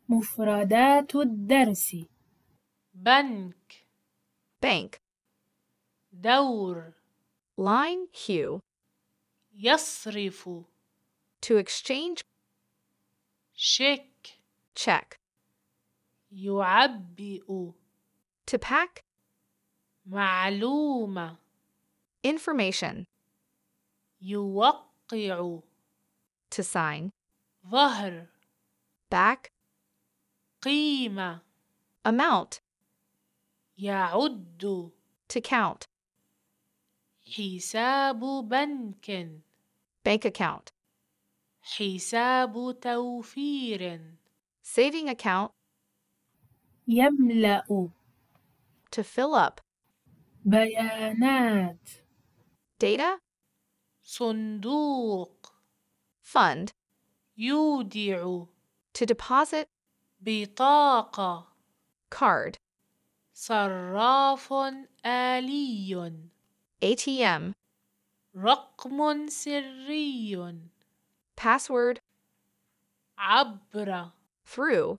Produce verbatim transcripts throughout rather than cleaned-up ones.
مفردات الدرس: بنك bank, دور line hue, يصرف to exchange, شيك check, يعبئ to pack, معلومة information, يوقع to sign, ظهر back, قيمة amount, يعد to count, حساب بنك bank account, حساب توفير saving account, يملأ to fill up, بيانات data, صندوق fund, يودع to deposit, بطاقة card, صراف آلي A T M, رقم سري password, عبر through,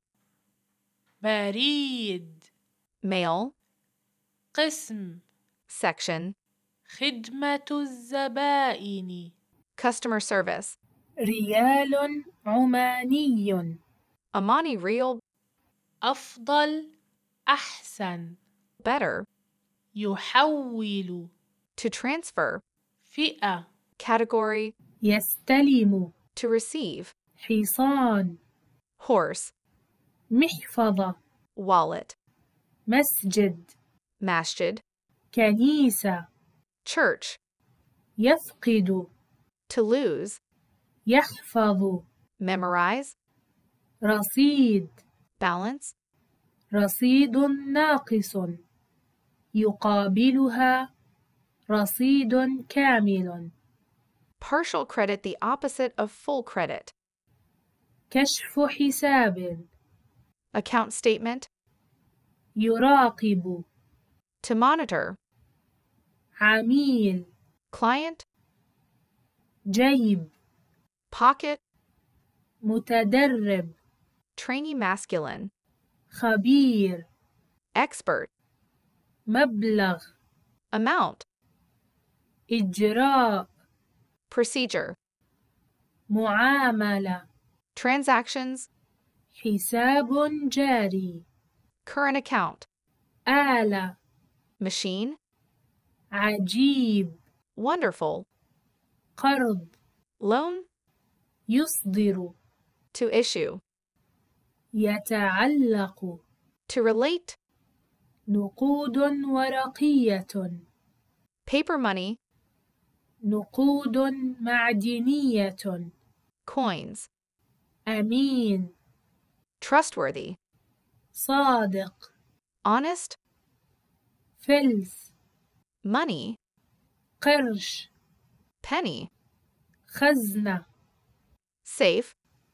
بريد mail, قسم section, خدمة الزبائن customer service, ريال عماني Omani real, أفضل أحسن better, يحول to transfer, فئة category, يستلم to receive, حصان horse, محفظة wallet, مسجد masjid, كنيسة church, يفقد to lose, يحفظ memorize, رصيد balance, رصيد ناقص يقابلها رصيد كامل partial credit the opposite of full credit, كشف حساب account statement, يراقب to monitor, عميل client, جيب pocket, متدرب trainee masculine, خبير expert, مبلغ amount, إجراء procedure, معاملة transactions, حساب جاري current account, آلة machine, عجيب wonderful, قرض loan, يصدر to issue, يتعلق to relate, نقود ورقية paper money, نقود معدنية coins, أمين trustworthy, صادق honest, فلس money, قرش penny, خزنة safe,